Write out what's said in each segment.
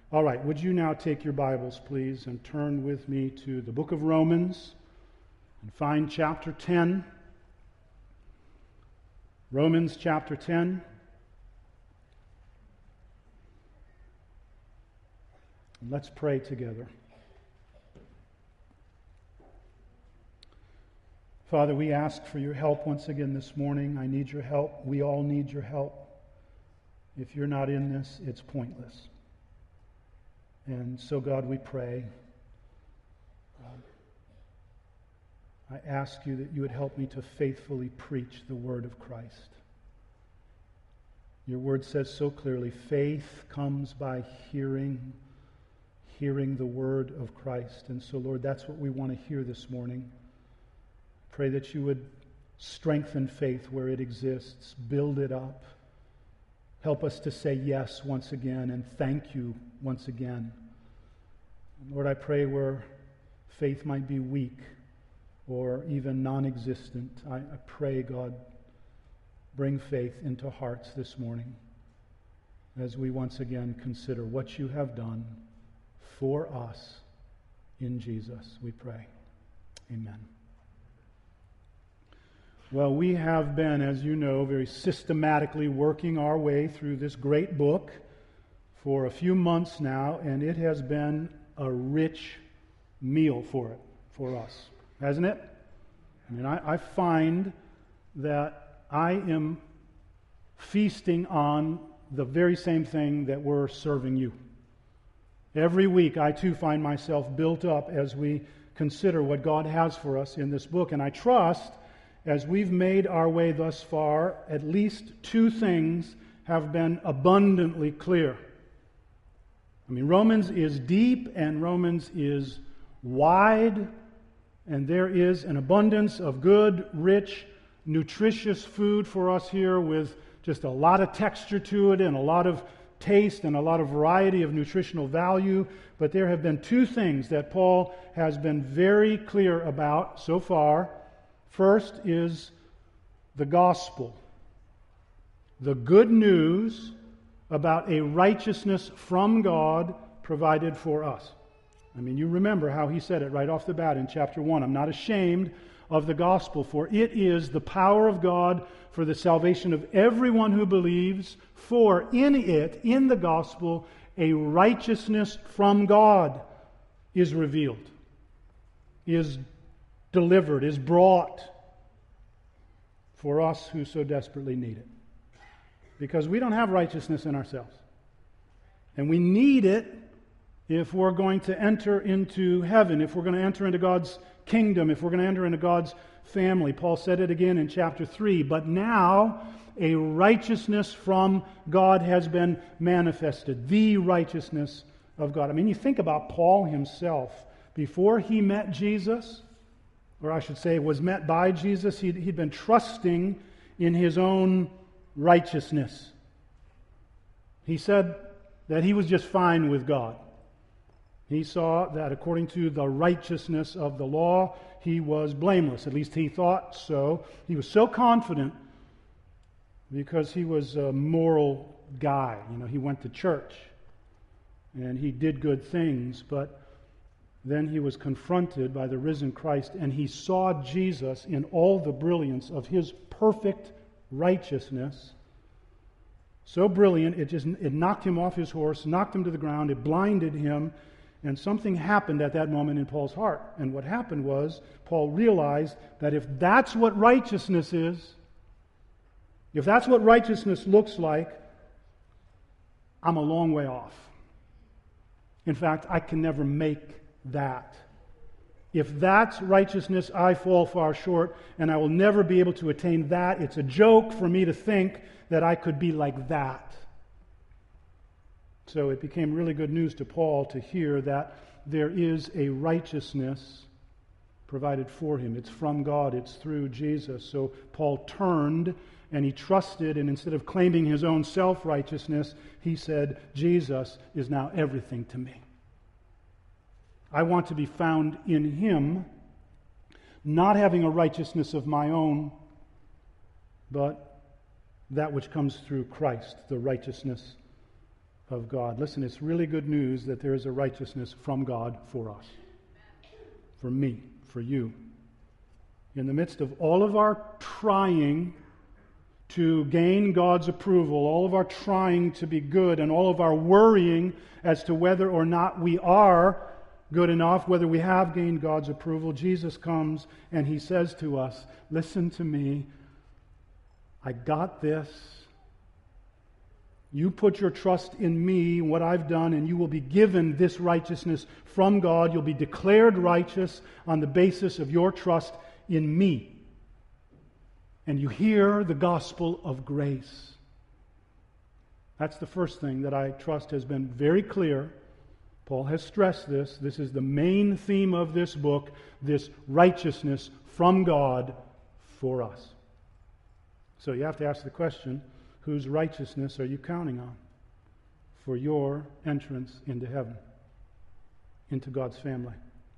All right, would you now take your Bibles, please, and turn with me to the book of Romans and find chapter 10. Romans chapter 10. Let's pray together. Father, we ask for your help once again this morning. I need your help. We all need your help. If you're not in this, it's pointless. And so, God, we pray. I ask you that you would help me to faithfully preach the word of Christ. Your word says so clearly, faith comes by hearing the word of Christ. And so, Lord, that's what we want to hear this morning. Pray that you would strengthen faith where it exists, build it up. Help us to say yes once again and thank you once again. Lord, I pray where faith might be weak or even non-existent, I pray, God, bring faith into hearts this morning as we once again consider what you have done for us in Jesus, we pray. Amen. Well, we have been, as you know, very systematically working our way through this great book for a few months now, and it has been a rich meal for us, hasn't it? I mean, I find that I am feasting on the very same thing that we're serving you. Every week, I too find myself built up as we consider what God has for us in this book, and I trust as we've made our way thus far, at least two things have been abundantly clear. I mean, Romans is deep and Romans is wide, and there is an abundance of good, rich, nutritious food for us here with just a lot of texture to it and a lot of taste and a lot of variety of nutritional value. But there have been two things that Paul has been very clear about so far. First is the gospel, the good news about a righteousness from God provided for us. I mean, you remember how he said it right off the bat in chapter 1. I'm not ashamed of the gospel, for it is the power of God for the salvation of everyone who believes, for in it, in the gospel, a righteousness from God is revealed, is delivered, is brought for us who so desperately need it. Because we don't have righteousness in ourselves. And we need it if we're going to enter into heaven, if we're going to enter into God's kingdom, if we're going to enter into God's family. Paul said it again in chapter 3. But now a righteousness from God has been manifested. The righteousness of God. I mean, you think about Paul himself. Before he met Jesus, or I should say was met by Jesus, he'd been trusting in his own righteousness. He said that he was just fine with God. He saw that according to the righteousness of the law, he was blameless. At least he thought so. He was so confident because he was a moral guy. You know, he went to church and he did good things, but then he was confronted by the risen Christ, and he saw Jesus in all the brilliance of his perfect righteousness. So brilliant, it knocked him off his horse, knocked him to the ground, it blinded him, and something happened at that moment in Paul's heart. And what happened was, Paul realized that if that's what righteousness is, if that's what righteousness looks like, I'm a long way off. In fact, I can never make that. If that's righteousness, I fall far short, and I will never be able to attain that. It's a joke for me to think that I could be like that. So it became really good news to Paul to hear that there is a righteousness provided for him. It's from God. It's through Jesus. So Paul turned and he trusted, and instead of claiming his own self-righteousness, he said, Jesus is now everything to me. I want to be found in him, not having a righteousness of my own, but that which comes through Christ, the righteousness of God. Listen, it's really good news that there is a righteousness from God for us. For me, for you. In the midst of all of our trying to gain God's approval, all of our trying to be good, and all of our worrying as to whether or not we are good enough, whether we have gained God's approval, Jesus comes and He says to us, listen to me, I got this. You put your trust in me, what I've done, and you will be given this righteousness from God. You'll be declared righteous on the basis of your trust in me. And you hear the gospel of grace. That's the first thing that I trust has been very clear. Paul has stressed this. This is the main theme of this book, this righteousness from God for us. So you have to ask the question, whose righteousness are you counting on for your entrance into heaven, into God's family?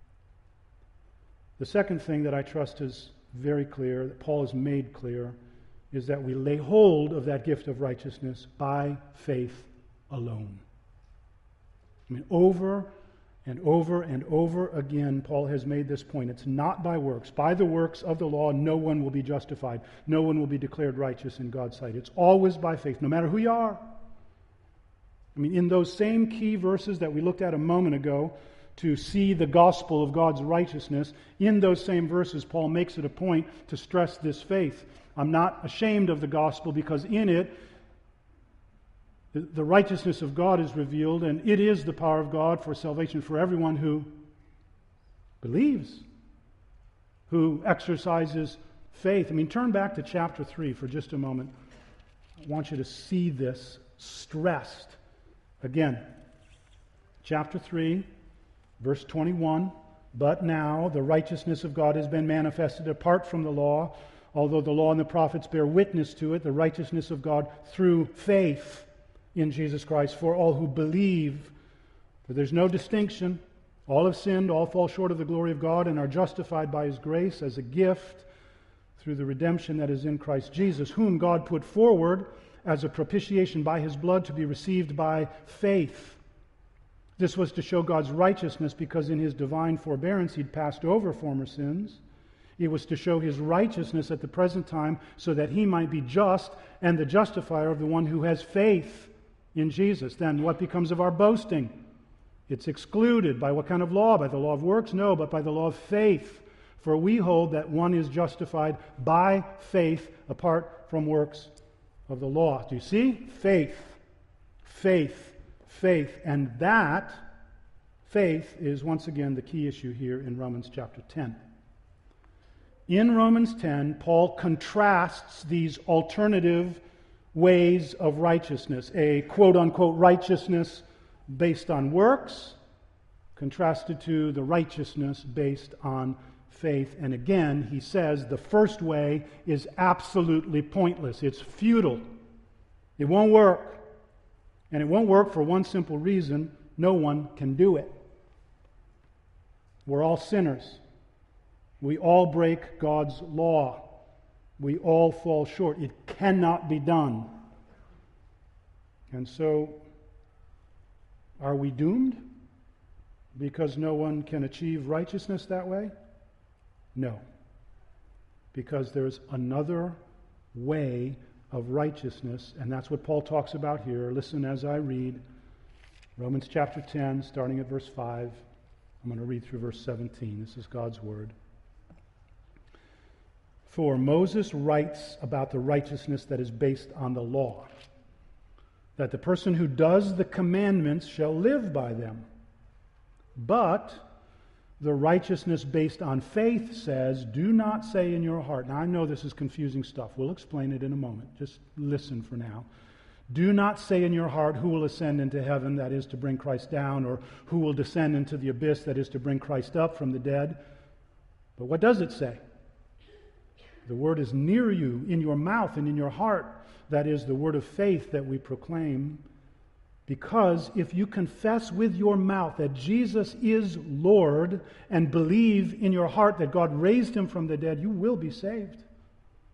The second thing that I trust is very clear, that Paul has made clear, is that we lay hold of that gift of righteousness by faith alone. I mean, over and over and over again, Paul has made this point. It's not by works. By the works of the law, no one will be justified. No one will be declared righteous in God's sight. It's always by faith, no matter who you are. I mean, in those same key verses that we looked at a moment ago, to see the gospel of God's righteousness, in those same verses, Paul makes it a point to stress this faith. I'm not ashamed of the gospel because in it, the righteousness of God is revealed, and it is the power of God for salvation for everyone who believes, who exercises faith. I mean, turn back to chapter 3 for just a moment. I want you to see this stressed. Again, chapter 3, verse 21, but now the righteousness of God has been manifested apart from the law, although the law and the prophets bear witness to it, the righteousness of God through faith in Jesus Christ for all who believe. For there's no distinction. All have sinned, all fall short of the glory of God, and are justified by His grace as a gift through the redemption that is in Christ Jesus, whom God put forward as a propitiation by His blood to be received by faith. This was to show God's righteousness because in His divine forbearance He'd passed over former sins. It was to show His righteousness at the present time so that He might be just and the justifier of the one who has faith in Jesus. Then what becomes of our boasting? It's excluded. By what kind of law? By the law of works? No, but by the law of faith. For we hold that one is justified by faith apart from works of the law. Do you see? Faith. Faith. Faith. And that faith is once again the key issue here in Romans chapter 10. In Romans 10, Paul contrasts these alternative ways of righteousness, a quote-unquote righteousness based on works, contrasted to the righteousness based on faith. And again, he says the first way is absolutely pointless. It's futile. It won't work. And it won't work for one simple reason: no one can do it. We're all sinners. We all break God's law. We all fall short. It cannot be done. And so, are we doomed because no one can achieve righteousness that way? No. Because there's another way of righteousness, and that's what Paul talks about here. Listen as I read Romans chapter 10, starting at verse 5. I'm going to read through verse 17. This is God's word. For Moses writes about the righteousness that is based on the law, that the person who does the commandments shall live by them. But the righteousness based on faith says, do not say in your heart. Now, I know this is confusing stuff. We'll explain it in a moment. Just listen for now. Do not say in your heart, who will ascend into heaven, that is to bring Christ down, or who will descend into the abyss, that is to bring Christ up from the dead. But what does it say? The word is near you, in your mouth and in your heart. That is the word of faith that we proclaim. Because if you confess with your mouth that Jesus is Lord and believe in your heart that God raised Him from the dead, you will be saved.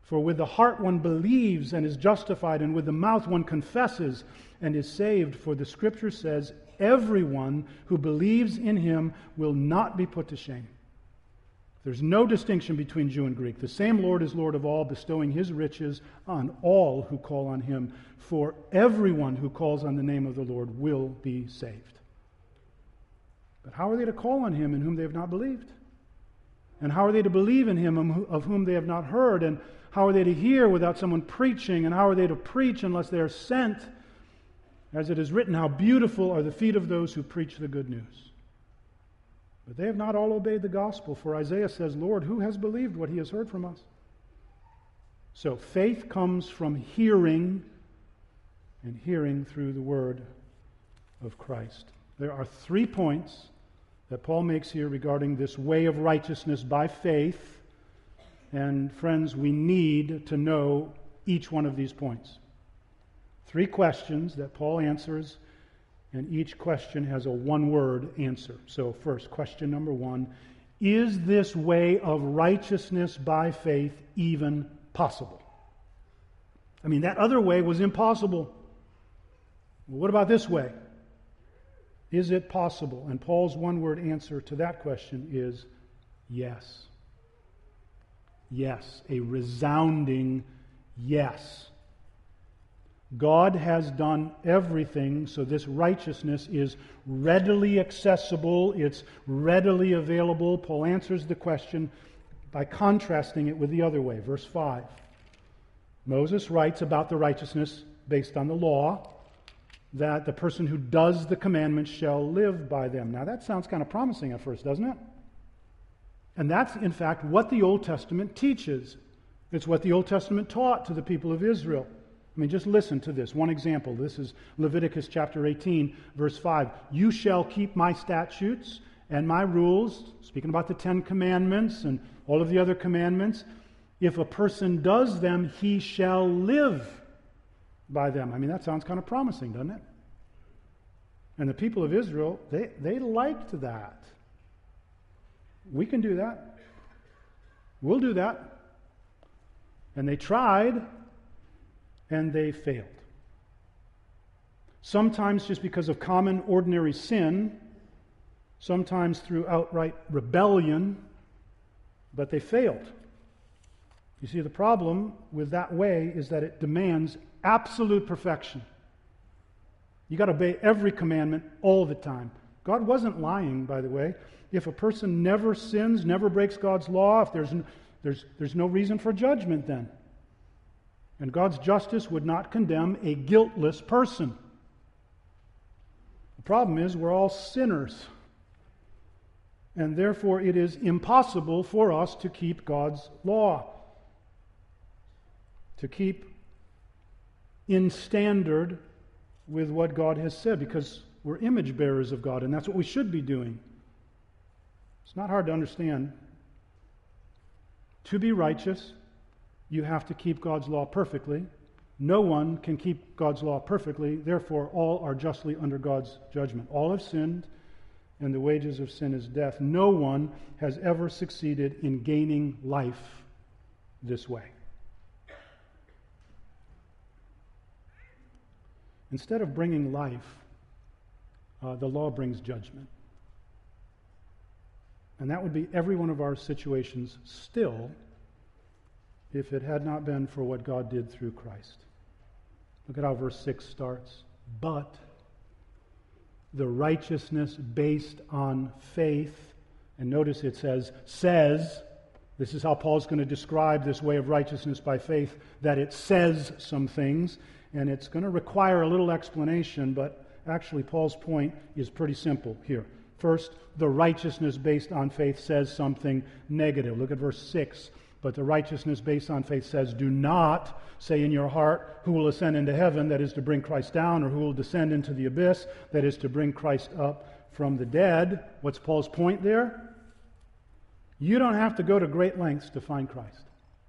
For with the heart one believes and is justified, and with the mouth one confesses and is saved. For the Scripture says, everyone who believes in him will not be put to shame. There's no distinction between Jew and Greek. The same Lord is Lord of all, bestowing his riches on all who call on him. For everyone who calls on the name of the Lord will be saved. But how are they to call on him in whom they have not believed? And how are they to believe in him of whom they have not heard? And how are they to hear without someone preaching? And how are they to preach unless they are sent? As it is written, how beautiful are the feet of those who preach the good news. But they have not all obeyed the gospel. For Isaiah says, Lord, who has believed what he has heard from us? So faith comes from hearing, and hearing through the word of Christ. There are 3 points that Paul makes here regarding this way of righteousness by faith. And friends, we need to know each one of these points. 3 questions that Paul answers, and each question has a one-word answer. So first, question number 1, is this way of righteousness by faith even possible? I mean, that other way was impossible. Well, what about this way? Is it possible? And Paul's one-word answer to that question is yes. Yes, a resounding yes. God has done everything, so this righteousness is readily accessible, it's readily available. Paul answers the question by contrasting it with the other way. Verse 5. Moses writes about the righteousness based on the law, that the person who does the commandments shall live by them. Now that sounds kind of promising at first, doesn't it? And that's, in fact, what the Old Testament teaches. It's what the Old Testament taught to the people of Israel. I mean, just listen to this. One example. This is Leviticus chapter 18, verse 5. You shall keep my statutes and my rules, speaking about the 10 commandments and all of the other commandments. If a person does them, he shall live by them. I mean, that sounds kind of promising, doesn't it? And the people of Israel, they liked that. We can do that. We'll do that. And they tried, and they failed. Sometimes just because of common, ordinary sin, sometimes through outright rebellion, but they failed. You see, the problem with that way is that it demands absolute perfection. You got to obey every commandment all the time. God wasn't lying, by the way. If a person never sins, never breaks God's law, if there's no reason for judgment then. And God's justice would not condemn a guiltless person. The problem is we're all sinners. And therefore it is impossible for us to keep God's law. To keep in standard with what God has said, because we're image bearers of God, and that's what we should be doing. It's not hard to understand. To be righteous, you have to keep God's law perfectly. No one can keep God's law perfectly. Therefore, all are justly under God's judgment. All have sinned, and the wages of sin is death. No one has ever succeeded in gaining life this way. Instead of bringing life, the law brings judgment. And that would be every one of our situations still, if it had not been for what God did through Christ. Look at how verse 6 starts. But the righteousness based on faith, and notice it says, this is how Paul's going to describe this way of righteousness by faith, that it says some things, and it's going to require a little explanation, but actually Paul's point is pretty simple here. First, the righteousness based on faith says something negative. Look at verse 6. But the righteousness based on faith says, do not say in your heart, who will ascend into heaven, that is to bring Christ down, or who will descend into the abyss, that is to bring Christ up from the dead. What's Paul's point there? You don't have to go to great lengths to find Christ.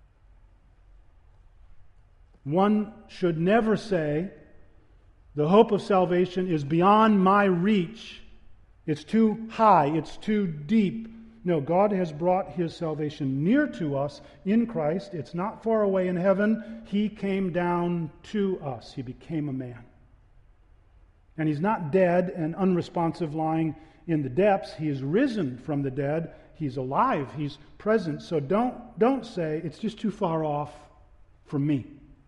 One should never say, the hope of salvation is beyond my reach. It's too high, it's too deep, No, God has brought His salvation near to us in Christ. It's not far away in heaven. He came down to us. He became a man. And He's not dead and unresponsive lying in the depths. He is risen from the dead. He's alive. He's present. So don't say, it's just too far off from me.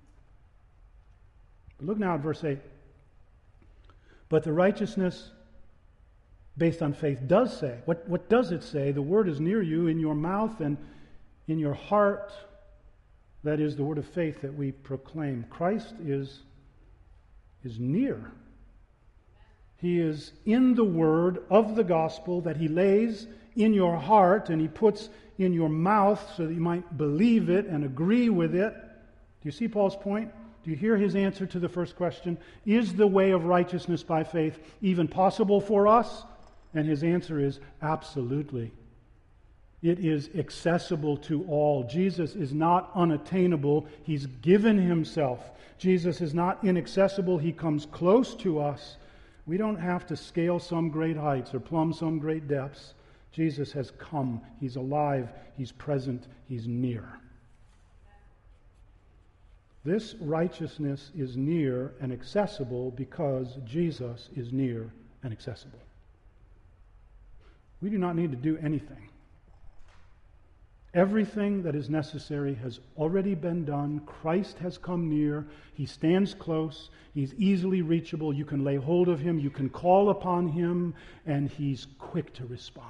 But look now at verse 8. But the righteousness based on faith does say. What does it say? The word is near you, in your mouth and in your heart. That is the word of faith that we proclaim. Christ is near. He is in the word of the gospel that He lays in your heart and He puts in your mouth so that you might believe it and agree with it. Do you see Paul's point? Do you hear his answer to the first question? Is the way of righteousness by faith even possible for us? And his answer is absolutely. It is accessible to all. Jesus is not unattainable. He's given Himself. Jesus is not inaccessible. He comes close to us. We don't have to scale some great heights or plumb some great depths. Jesus has come. He's alive. He's present. He's near. This righteousness is near and accessible because Jesus is near and accessible. We do not need to do anything. Everything that is necessary has already been done. Christ has come near. He stands close. He's easily reachable. You can lay hold of Him. You can call upon Him, and He's quick to respond.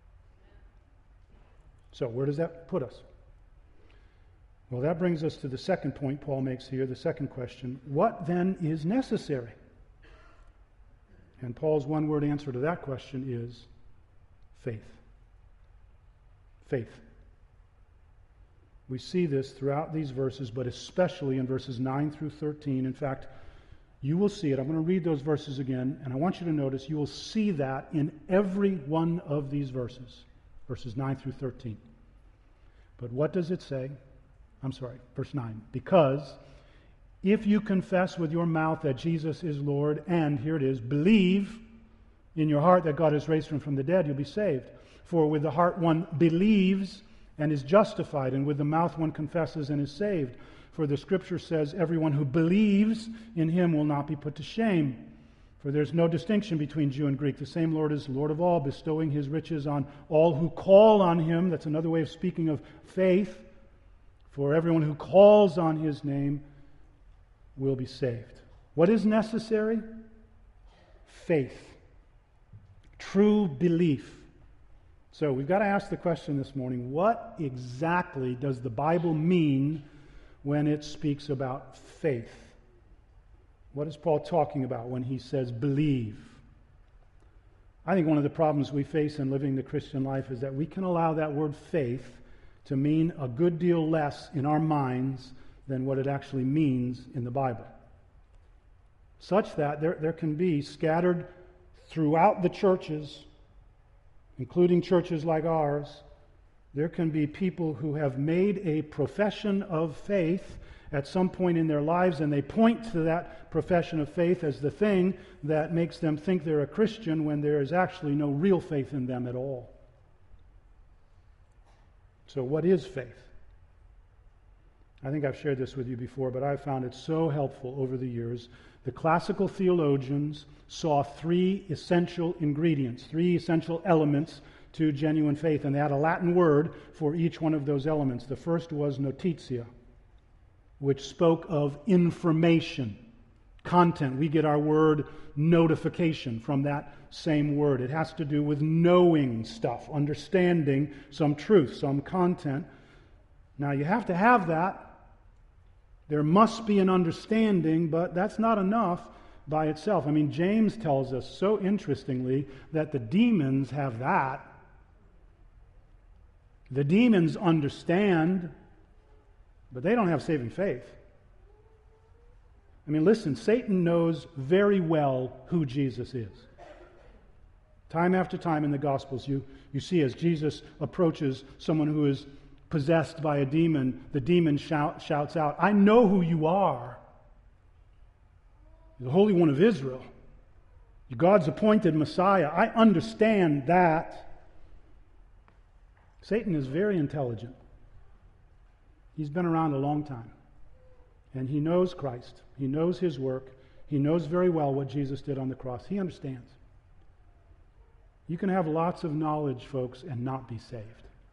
So where does that put us? Well, that brings us to the second point Paul makes here, the second question. What then is necessary? And Paul's one-word answer to that question is faith. Faith. We see this throughout these verses, but especially in verses 9 through 13. In fact, you will see it. I'm going to read those verses again, and I want you to notice you will see that in every one of these verses, verses 9 through 13. But what does it say? Verse 9. Because if you confess with your mouth that Jesus is Lord, and, here it is, believe in your heart that God has raised Him from the dead, you'll be saved. For with the heart one believes and is justified, and with the mouth one confesses and is saved. For the Scripture says, everyone who believes in Him will not be put to shame. For there's no distinction between Jew and Greek. The same Lord is Lord of all, bestowing His riches on all who call on Him. That's another way of speaking of faith. For everyone who calls on His name will be saved. What is necessary? Faith. True belief. So we've got to ask the question this morning, what exactly does the Bible mean when it speaks about faith? What is Paul talking about when he says believe? I think one of the problems we face in living the Christian life is that we can allow that word faith to mean a good deal less in our minds than what it actually means in the Bible. Such that there can be scattered throughout the churches, including churches like ours, there can be people who have made a profession of faith at some point in their lives, and they point to that profession of faith as the thing that makes them think they're a Christian when there is actually no real faith in them at all. So what is faith? I think I've shared this with you before, but I've found it so helpful over the years. The classical theologians saw three essential ingredients, three essential elements to genuine faith, and they had a Latin word for each one of those elements. The first was notitia, which spoke of information, content. We get our word notification from that same word. It has to do with knowing stuff, understanding some truth, some content. Now, you have to have that. There must be an understanding, but that's not enough by itself. I mean, James tells us so interestingly that the demons have that. The demons understand, but they don't have saving faith. I mean, listen, Satan knows very well who Jesus is. Time after time in the Gospels, you see as Jesus approaches someone who is possessed by a demon, the demon shouts out, "I know who you are. You're the Holy One of Israel. You're God's appointed Messiah. I understand that." Satan is very intelligent. He's been around a long time. And he knows Christ. He knows his work. He knows very well what Jesus did on the cross. He understands. You can have lots of knowledge, folks, and not be saved.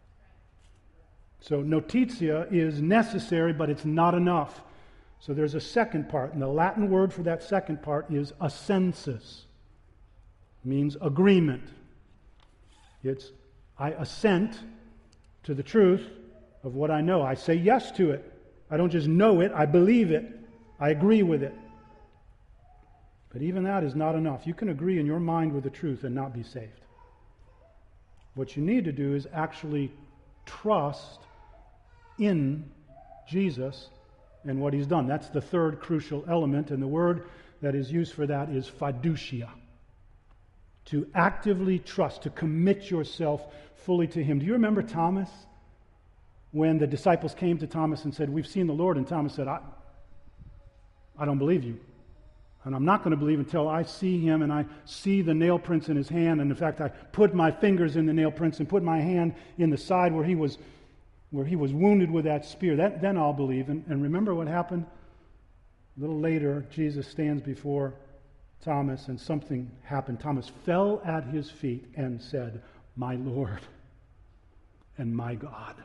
So notitia is necessary, but it's not enough. So there's a second part, and the Latin word for that second part is assensus. It means agreement. It's I assent to the truth of what I know. I say yes to it. I don't just know it, I believe it. I agree with it. But even that is not enough. You can agree in your mind with the truth and not be saved. What you need to do is actually trust in Jesus and what he's done. That's the third crucial element, and the word that is used for that is fiducia. To actively trust, to commit yourself fully to him. Do you remember Thomas? When the disciples came to Thomas and said, "We've seen the Lord," and Thomas said, I don't believe you. And I'm not going to believe until I see him and I see the nail prints in his hand. And in fact, I put my fingers in the nail prints and put my hand in the side where he was wounded with that spear. Then I'll believe. And remember what happened? A little later, Jesus stands before Thomas and something happened. Thomas fell at his feet and said, "My Lord and my God."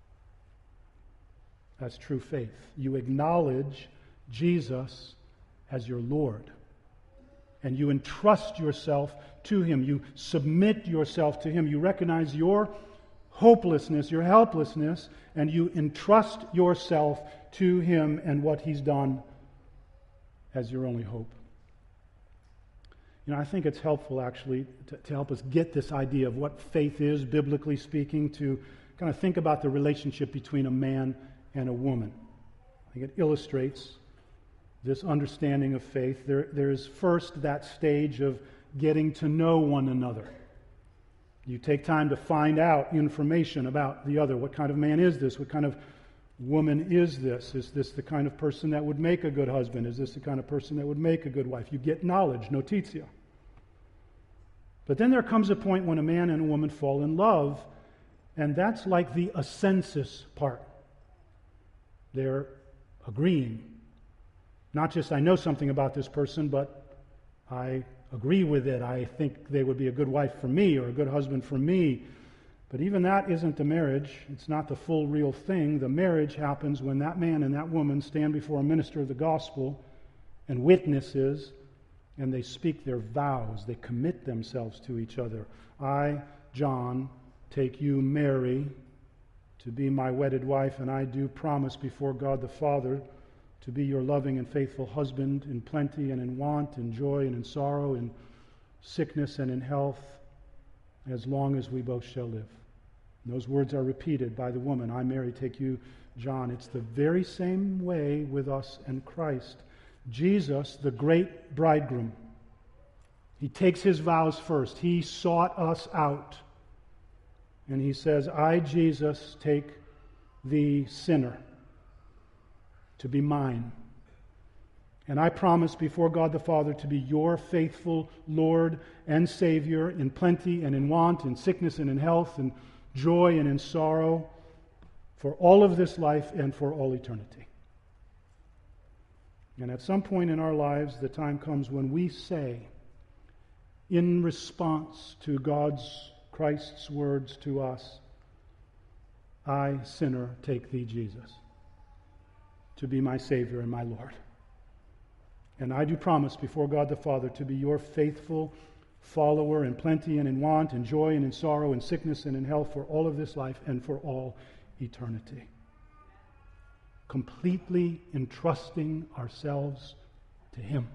That's true faith. You acknowledge Jesus as your Lord. And you entrust yourself to him. You submit yourself to him. You recognize your hopelessness, your helplessness, and you entrust yourself to him and what he's done as your only hope. I think it's helpful actually to help us get this idea of what faith is, biblically speaking, to kind of think about the relationship between a man and a woman. I think it illustrates this understanding of faith. There's first that stage of getting to know one another. You take time to find out information about the other. What kind of man is this? What kind of woman is this? Is this the kind of person that would make a good husband? Is this the kind of person that would make a good wife? You get knowledge, notitia. But then there comes a point when a man and a woman fall in love, and that's like the assensus part. They're agreeing. Not just I know something about this person, but I agree with it. I think they would be a good wife for me or a good husband for me. But even that isn't the marriage. It's not the full real thing. The marriage happens when that man and that woman stand before a minister of the gospel and witnesses, and they speak their vows. They commit themselves to each other. I, John, take you, Mary, to be my wedded wife, and I do promise before God the Father to be your loving and faithful husband in plenty and in want, in joy and in sorrow, in sickness and in health, as long as we both shall live. And those words are repeated by the woman, I, Mary, take you, John. It's the very same way with us and Christ. Jesus, the great bridegroom, he takes his vows first. He sought us out. And he says, I, Jesus, take thee, sinner, to be mine. And I promise before God the Father to be your faithful Lord and Savior in plenty and in want, in sickness and in health, in joy and in sorrow, for all of this life and for all eternity. And at some point in our lives, the time comes when we say, in response to Christ's words to us, I, sinner, take thee, Jesus, to be my Savior and my Lord. And I do promise before God the Father to be your faithful follower in plenty and in want, in joy and in sorrow, in sickness and in health, for all of this life and for all eternity. Completely entrusting ourselves to him.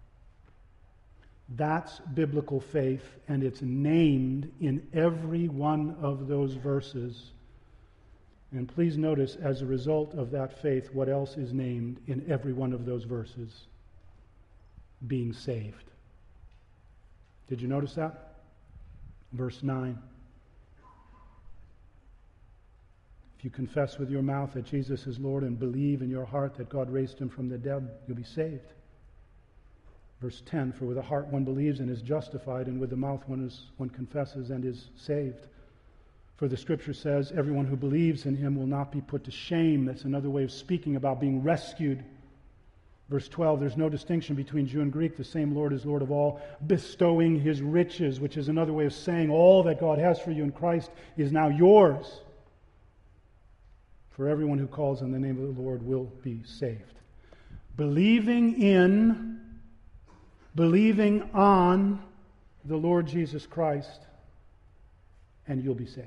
That's biblical faith, and it's named in every one of those verses. And please notice, as a result of that faith, what else is named in every one of those verses? Being saved. Did you notice that? Verse 9. If you confess with your mouth that Jesus is Lord and believe in your heart that God raised him from the dead, you'll be saved. Verse 10, for with the heart one believes and is justified, and with the mouth one confesses and is saved. For the Scripture says, everyone who believes in him will not be put to shame. That's another way of speaking about being rescued. Verse 12, there's no distinction between Jew and Greek. The same Lord is Lord of all, bestowing his riches, which is another way of saying all that God has for you in Christ is now yours. For everyone who calls on the name of the Lord will be saved. Believing on the Lord Jesus Christ, and you'll be saved.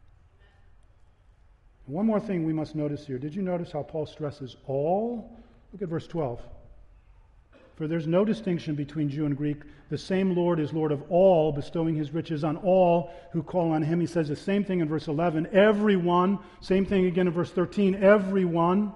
One more thing we must notice here. Did you notice how Paul stresses all? Look at verse 12. For there's no distinction between Jew and Greek. The same Lord is Lord of all, bestowing his riches on all who call on him. He says the same thing in verse 11. Everyone. Same thing again in verse 13. Everyone.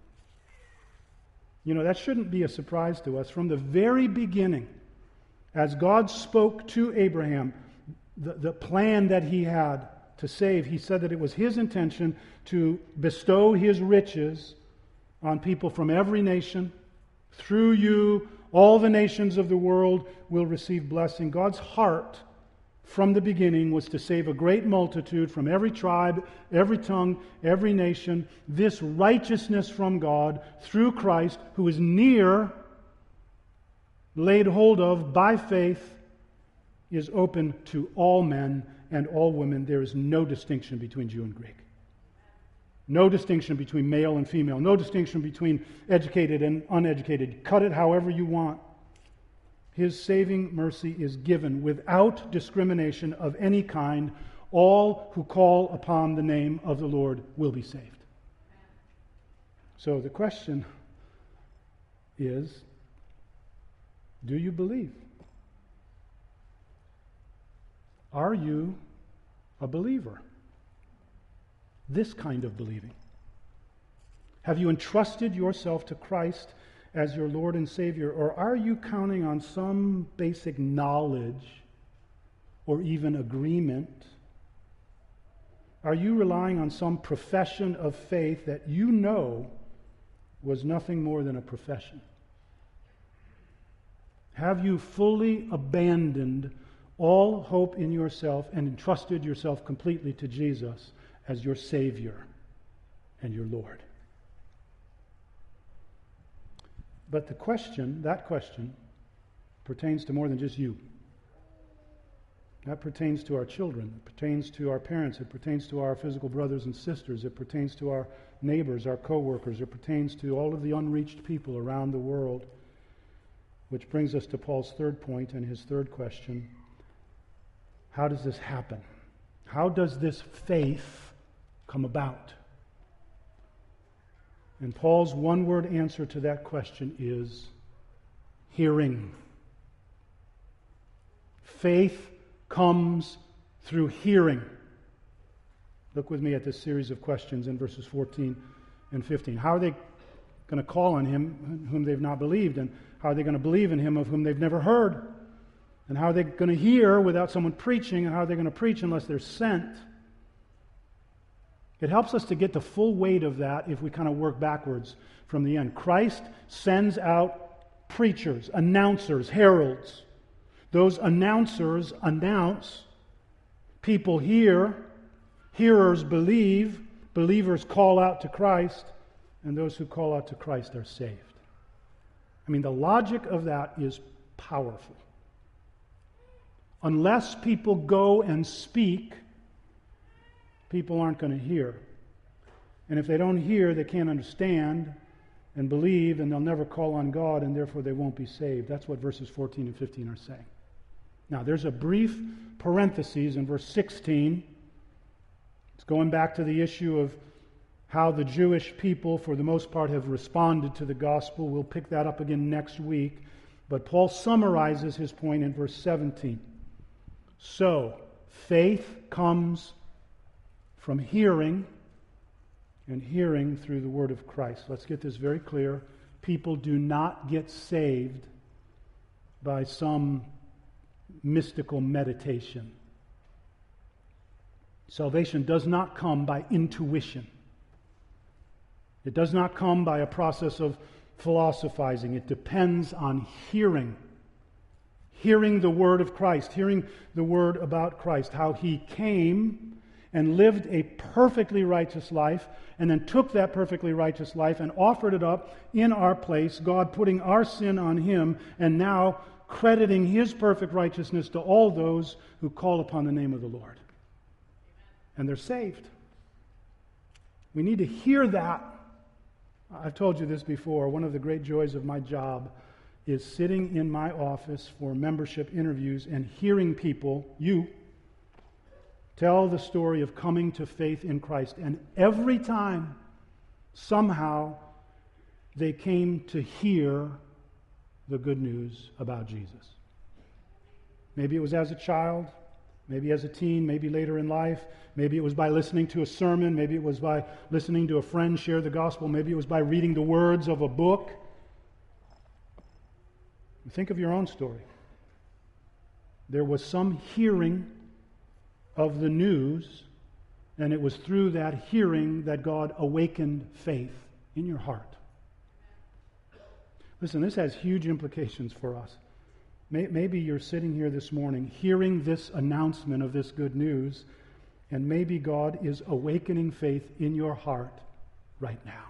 You know, that shouldn't be a surprise to us. From the very beginning, as God spoke to Abraham, the plan that he had to save, he said that it was his intention to bestow his riches on people from every nation. Through you, all the nations of the world will receive blessing. God's heart from the beginning was to save a great multitude from every tribe, every tongue, every nation. This righteousness from God through Christ, who is near, laid hold of by faith, is open to all men and all women. There is no distinction between Jew and Greek. No distinction between male and female. No distinction between educated and uneducated. Cut it however you want. His saving mercy is given without discrimination of any kind. All who call upon the name of the Lord will be saved. So the question is, do you believe? Are you a believer? This kind of believing. Have you entrusted yourself to Christ as your Lord and Savior, or are you counting on some basic knowledge or even agreement? Are you relying on some profession of faith that you know was nothing more than a profession? Have you fully abandoned all hope in yourself and entrusted yourself completely to Jesus as your Savior and your Lord? But that question pertains to more than just you. That pertains to our children. It pertains to our parents. It pertains to our physical brothers and sisters. It pertains to our neighbors, our co-workers. It pertains to all of the unreached people around the world. Which brings us to Paul's third point and his third question. How does this happen? How does this faith come about? And Paul's one-word answer to that question is hearing. Faith comes through hearing. Look with me at this series of questions in verses 14 and 15. How are they going to call on him whom they've not believed? And how are they going to believe in him of whom they've never heard? And how are they going to hear without someone preaching? And how are they going to preach unless they're sent? It helps us to get the full weight of that if we kind of work backwards from the end. Christ sends out preachers, announcers, heralds. Those announcers announce. People hear. Hearers believe. Believers call out to Christ. And those who call out to Christ are saved. I mean, the logic of that is powerful. Unless people go and speak, people aren't going to hear. And if they don't hear, they can't understand and believe, and they'll never call on God, and therefore they won't be saved. That's what verses 14 and 15 are saying. Now, there's a brief parenthesis in verse 16. It's going back to the issue of how the Jewish people, for the most part, have responded to the gospel. We'll pick that up again next week. But Paul summarizes his point in verse 17. So, faith comes from hearing, and hearing through the word of Christ. Let's get this very clear. People do not get saved by some mystical meditation. Salvation does not come by intuition. It does not come by a process of philosophizing. It depends on hearing. Hearing the word of Christ, hearing the word about Christ, how he came and lived a perfectly righteous life, and then took that perfectly righteous life and offered it up in our place, God putting our sin on Him, and now crediting His perfect righteousness to all those who call upon the name of the Lord. And they're saved. We need to hear that. I've told you this before. One of the great joys of my job is sitting in my office for membership interviews and hearing people, you, tell the story of coming to faith in Christ. And every time, somehow, they came to hear the good news about Jesus. Maybe it was as a child, maybe as a teen, maybe later in life. Maybe it was by listening to a sermon. Maybe it was by listening to a friend share the gospel. Maybe it was by reading the words of a book. Think of your own story. There was some hearing of the news, and it was through that hearing that God awakened faith in your heart. Listen, this has huge implications for us. Maybe you're sitting here this morning hearing this announcement of this good news, and maybe God is awakening faith in your heart right now.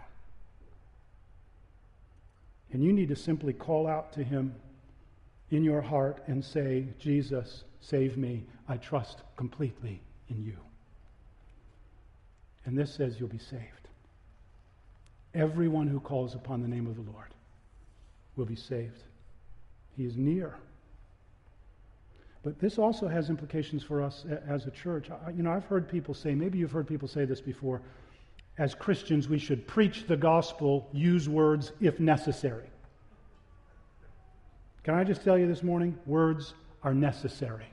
And you need to simply call out to Him in your heart and say, Jesus, save me. I trust completely in you. And this says you'll be saved. Everyone who calls upon the name of the Lord will be saved. He is near. But this also has implications for us as a church. I've heard people say, maybe you've heard people say this before, as Christians we should preach the gospel, use words if necessary. Can I just tell you this morning, words are necessary.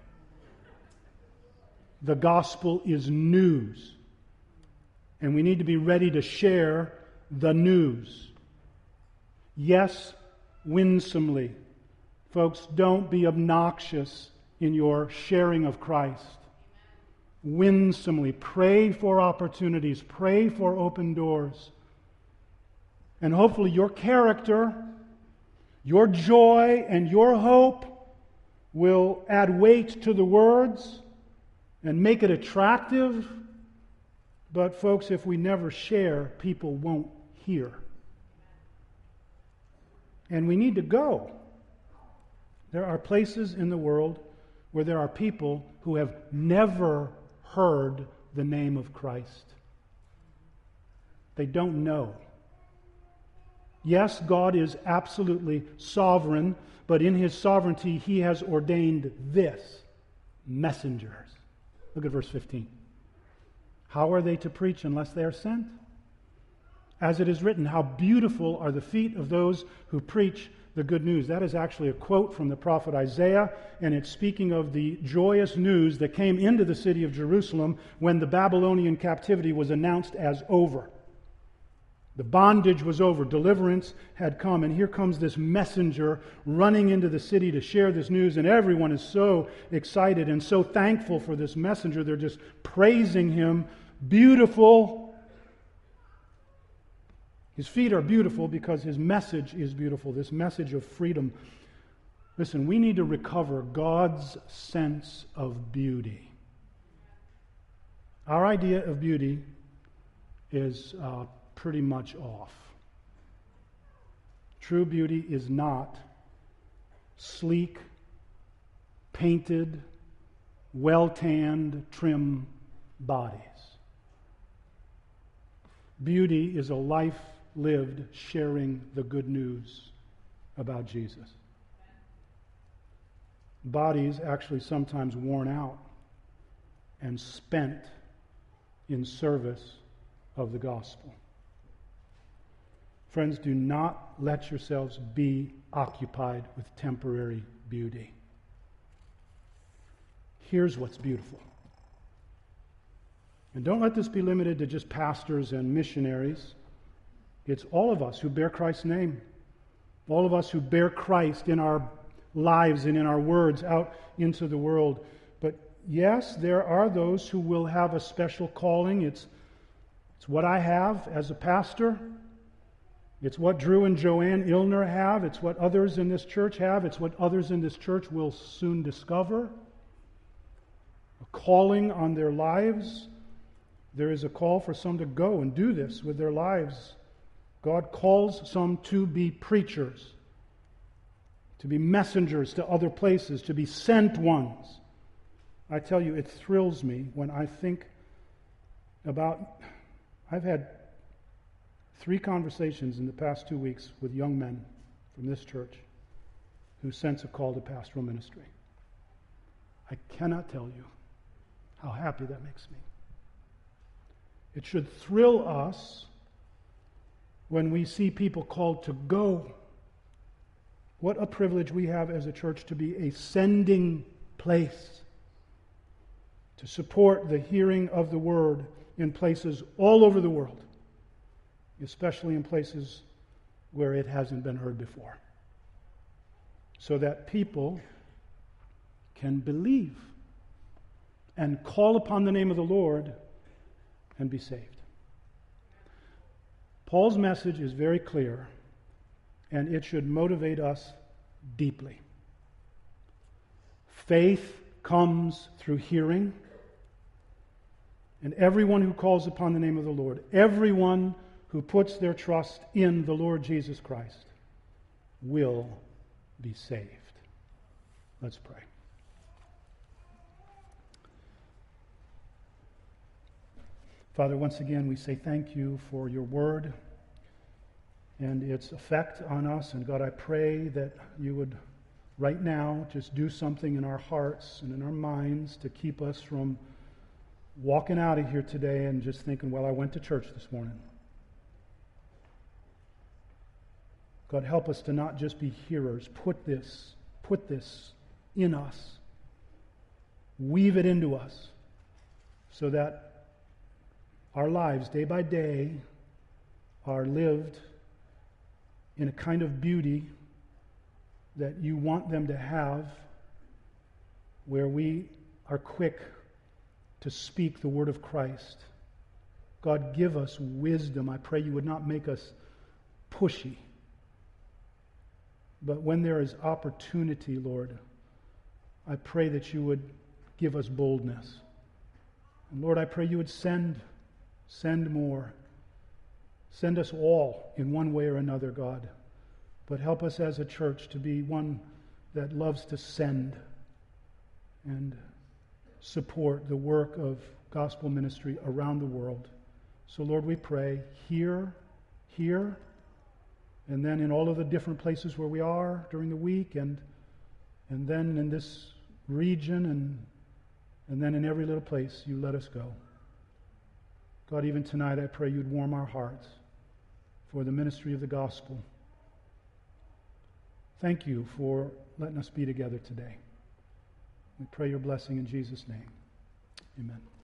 The gospel is news. And we need to be ready to share the news. Yes, winsomely. Folks, don't be obnoxious in your sharing of Christ. Winsomely. Pray for opportunities. Pray for open doors. And hopefully your character, your joy, and your hope will add weight to the words and make it attractive. But folks, if we never share, people won't hear. And we need to go. There are places in the world where there are people who have never heard the name of Christ. They don't know. Yes, God is absolutely sovereign, but in His sovereignty He has ordained this: messengers. Look at verse 15. How are they to preach unless they are sent? As it is written, how beautiful are the feet of those who preach the good news. That is actually a quote from the prophet Isaiah, and it's speaking of the joyous news that came into the city of Jerusalem when the Babylonian captivity was announced as over. The bondage was over. Deliverance had come. And here comes this messenger running into the city to share this news. And everyone is so excited and so thankful for this messenger. They're just praising him. Beautiful. His feet are beautiful because his message is beautiful. This message of freedom. Listen, we need to recover God's sense of beauty. Our idea of beauty is pretty much off. True beauty is not sleek, painted, well-tanned, trim bodies. Beauty is a life lived sharing the good news about Jesus. Bodies actually sometimes worn out and spent in service of the gospel. Friends, do not let yourselves be occupied with temporary beauty. Here's what's beautiful. And don't let this be limited to just pastors and missionaries. It's all of us who bear Christ's name. All of us who bear Christ in our lives and in our words out into the world. But yes, there are those who will have a special calling. It's what I have as a pastor. It's what Drew and Joanne Illner have. It's what others in this church have. It's what others in this church will soon discover. A calling on their lives There is a call for some to go and do this with their lives. God calls some to be preachers, to be messengers to other places, to be sent ones. I tell you, it thrills me when I think about... I've had 3 conversations in the past 2 weeks with young men from this church who sense a call to pastoral ministry. I cannot tell you how happy that makes me. It should thrill us when we see people called to go. What a privilege we have as a church to be a sending place, to support the hearing of the word in places all over the world, especially in places where it hasn't been heard before, so that people can believe and call upon the name of the Lord and be saved. Paul's message is very clear, and it should motivate us deeply. Faith comes through hearing, and everyone who calls upon the name of the Lord, everyone who puts their trust in the Lord Jesus Christ, will be saved. Let's pray. Father, once again, we say thank you for your word and its effect on us. And God, I pray that you would right now just do something in our hearts and in our minds to keep us from walking out of here today and just thinking, well, I went to church this morning. God, help us to not just be hearers. Put this in us. Weave it into us so that our lives, day by day, are lived in a kind of beauty that you want them to have, where we are quick to speak the word of Christ. God, give us wisdom. I pray you would not make us pushy. But when there is opportunity, Lord, I pray that you would give us boldness. And Lord, I pray you would send more. Send us all in one way or another, God. But help us as a church to be one that loves to send and support the work of gospel ministry around the world. So Lord, we pray here, and then in all of the different places where we are during the week, and then in this region, and then in every little place you let us go. God, even tonight I pray you'd warm our hearts for the ministry of the gospel. Thank you for letting us be together today. We pray your blessing in Jesus' name. Amen.